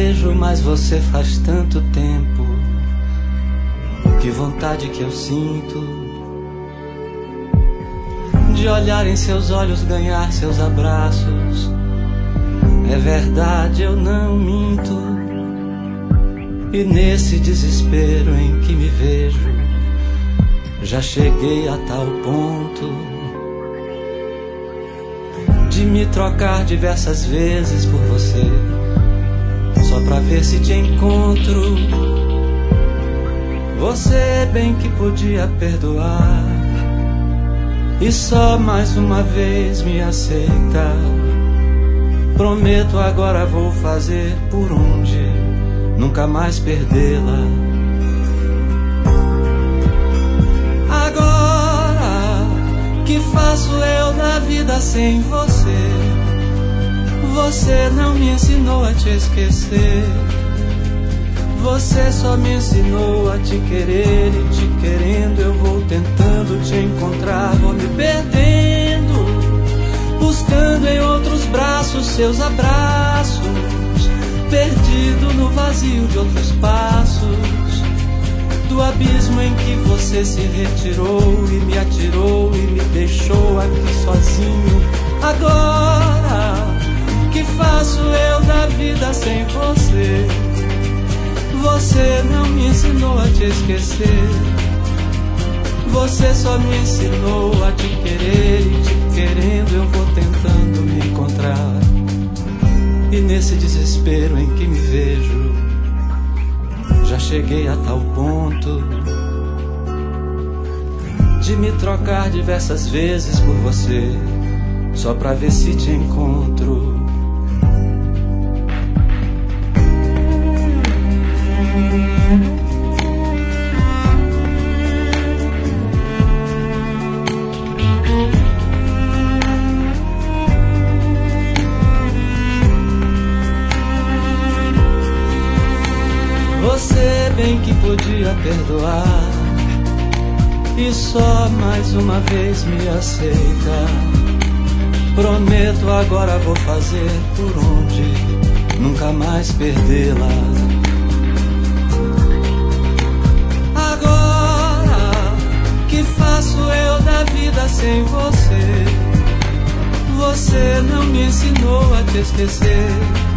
vejo, mas você faz tanto tempo. Que vontade que eu sinto de olhar em seus olhos, ganhar seus abraços. É verdade, eu não minto. E nesse desespero em que me vejo, já cheguei a tal ponto de me trocar diversas vezes por você, só pra ver se te encontro. Você bem que podia perdoar e só mais uma vez me aceitar. Prometo agora vou fazer por onde nunca mais perdê-la. Agora, que faço eu da vida sem você? Você não me ensinou a te esquecer. Você só me ensinou a te querer, e te querendo eu vou tentando te encontrar. Vou me perdendo, buscando em outros braços seus abraços, perdido no vazio de outros passos, do abismo em que você se retirou e me atirou e me deixou aqui sozinho. Agora, que faço eu da vida sem você? Você não me ensinou a te esquecer. Você só me ensinou a te querer, e te querendo eu vou tentando me encontrar. E nesse desespero em que me vejo, já cheguei a tal ponto de me trocar diversas vezes por você, só pra ver se te encontro. Você bem que podia perdoar e só mais uma vez me aceita. Prometo agora vou fazer por onde nunca mais perdê-la. Agora, que faço eu da vida sem você? Você não me ensinou a te esquecer.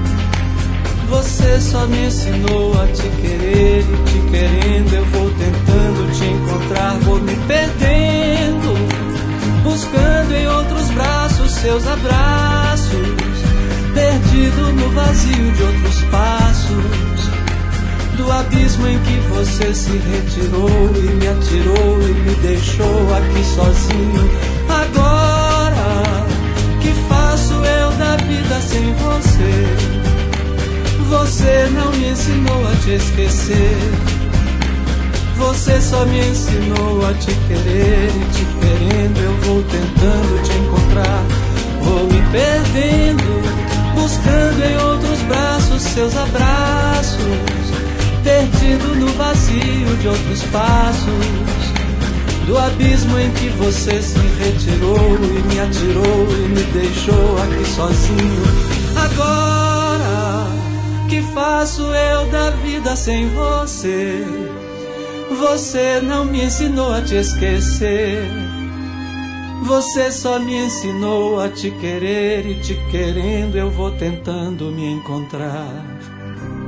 Você só me ensinou a te querer, e te querendo eu vou tentando te encontrar. Vou me perdendo, buscando em outros braços seus abraços, perdido no vazio de outros passos, do abismo em que você se retirou e me atirou e me deixou aqui sozinho. Agora, que faço eu da vida sem você? Você não me ensinou a te esquecer. Você só me ensinou a te querer, e te querendo eu vou tentando te encontrar. Vou me perdendo, buscando em outros braços seus abraços, perdido no vazio de outros passos, do abismo em que você se retirou e me atirou e me deixou aqui sozinho. Agora, que faço eu da vida sem você? Você não me ensinou a te esquecer. Você só me ensinou a te querer, e te querendo eu vou tentando me encontrar.